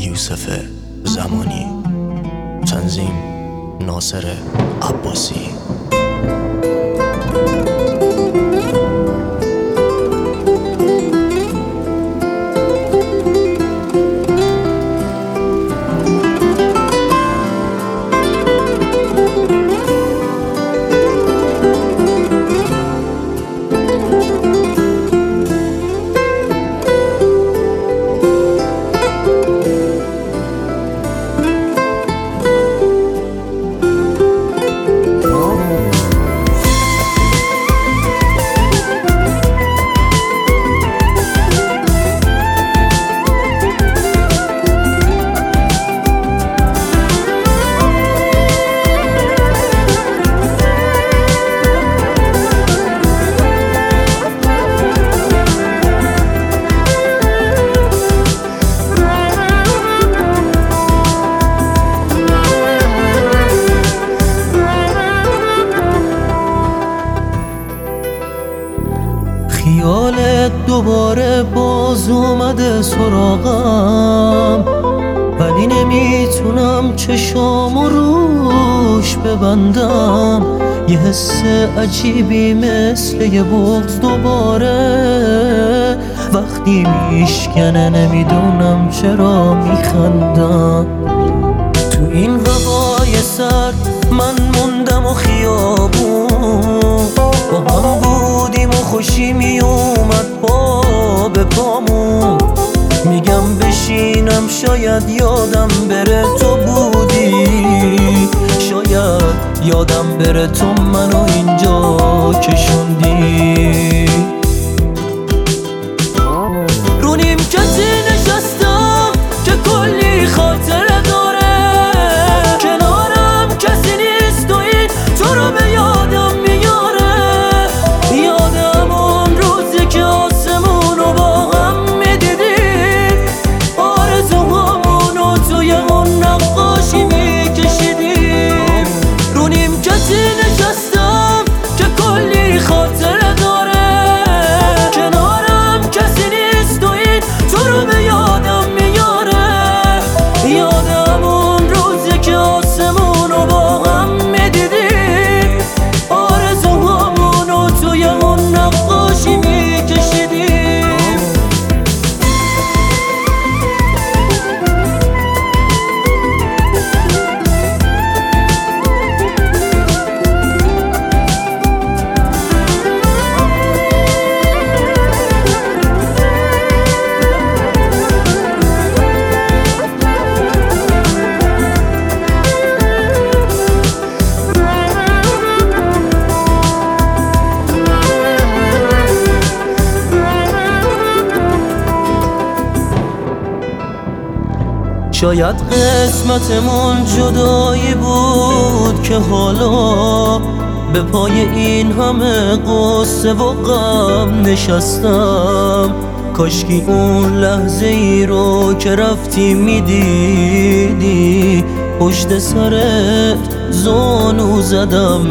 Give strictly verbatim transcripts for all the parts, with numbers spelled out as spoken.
یوسف زمانی، تنظیم ناصر عباسی. خیالت دوباره باز اومده سراغم، ولی نمیتونم چشامو روش ببندم. یه حس عجیبی مثل یه بغض دوباره وقتی میشکنه، نمیدونم چرا میخندم. تو این هوای سرد من موندم و خیابون، با هم بودیم و خوشی می اومد پا به پامون. میگم بشینم شاید یادم بره تو بودی، شاید یادم بره تو منو اینجا کشوندی. رو نیمکتی نشستم که کلی خاطره داره، کنارم کسی نیست و این تو رو به یادم میاره. یادم اون روزی که آسمون رو با هم میدیدیم، آرزوهامون رو توی اون نقاشی میکشیدیم. رو نیمکتی نشستم که کلی خاطره داره، کنارم کسی نیست و این تو رو به یادم میاره. یادم اون روزی که آسمون رو با هم میدیدیم، آرزوهامون رو توی اون نقاشی میکشیدیم. شاید قسمتمون جدایی بود که حالا به پای این همه قصه و غم نشستم. کاشکی اون لحظه ای رو که رفتی میدیدی، پشت سرت زانو زدم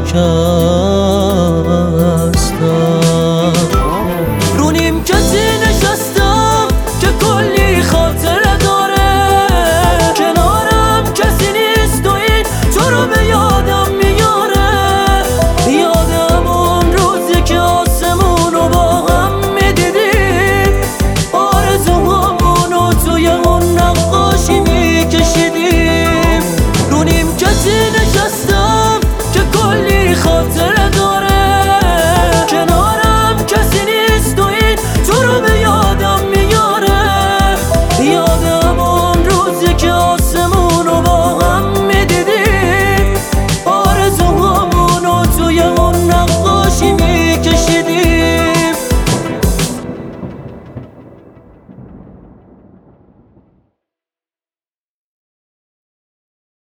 شکستم. رو نیمکتی نشستم که کلی خاطره داره، کنارم کسی نیست و این تو رو به یادم میاره. یادم اون روزی که آسمون رو با هم میدیدیم، آرزوهامون رو توی اون نقاشی میکشیدیم. رو نیمکتی نشستم که کلی خاطره داره، کنارم کسی نیست و این تو رو به یادم میاره. یادم اون روزی که